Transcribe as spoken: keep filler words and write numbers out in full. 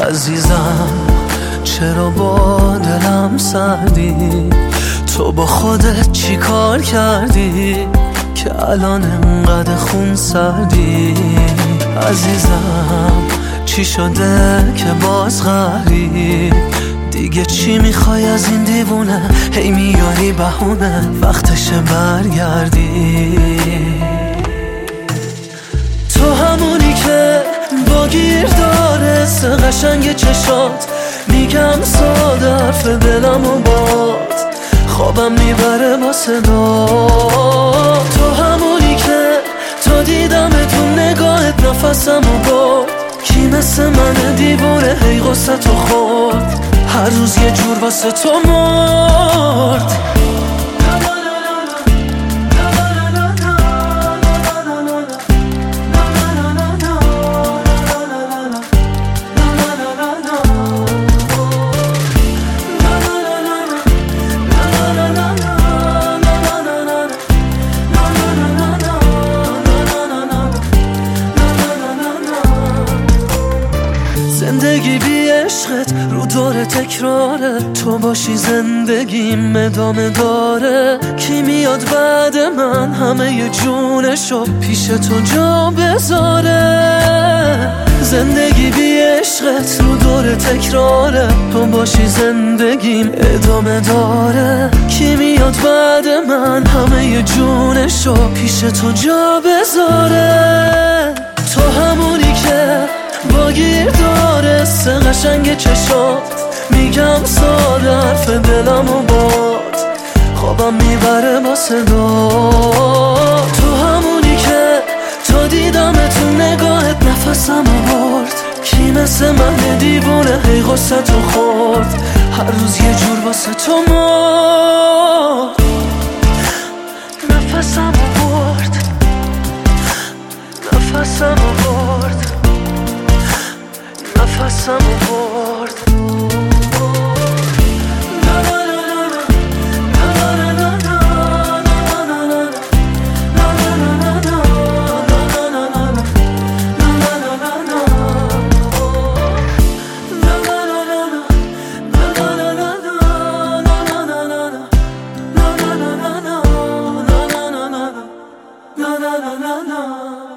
عزیزم چرا با دلم سردی؟ تو با خودت چی کار کردی که الان انقدر خون سردی؟ عزیزم چی شده که باز قهری؟ دیگه چی میخوای از این دیوونه؟ هی میاری بهونه وقتشه برگردی. تو همونی که با گیر داره سه قشنگ چشات، میگم ساده حرف دلم و باد خوابم میبره با صدا. تو همونی که تا دیدم تو نگاهت نفسم و برد، کی مثل من دیوونه هی غصه تو خورد، هر روز یه جور واسه تو مرد. زندگی بی عشقت رو دور تکراره، تو باشی زندگیم ادامه داره. کی میاد بعد من همه ی جونشو پیش تو جا بذاره؟ زندگی بی عشقت رو دور تکراره، تو باشی زندگیم ادامه داره. کی میاد بعد من همه ی جونشو پیش تو جا بذاره؟ تو همونی که با گیر داره سه قشنگ چشات، میگم ساده حرف دلم و باد خوابم میبره با صدا. تو همونی که تا دیدم تو نگاهت نفسم و برد، کی مثل من دیوونه هی غصه تو خورد، هر روز یه جور واسه تو مرد. نفسم و برد، نفسم و برد، نفسم و برد. No, no, no, no.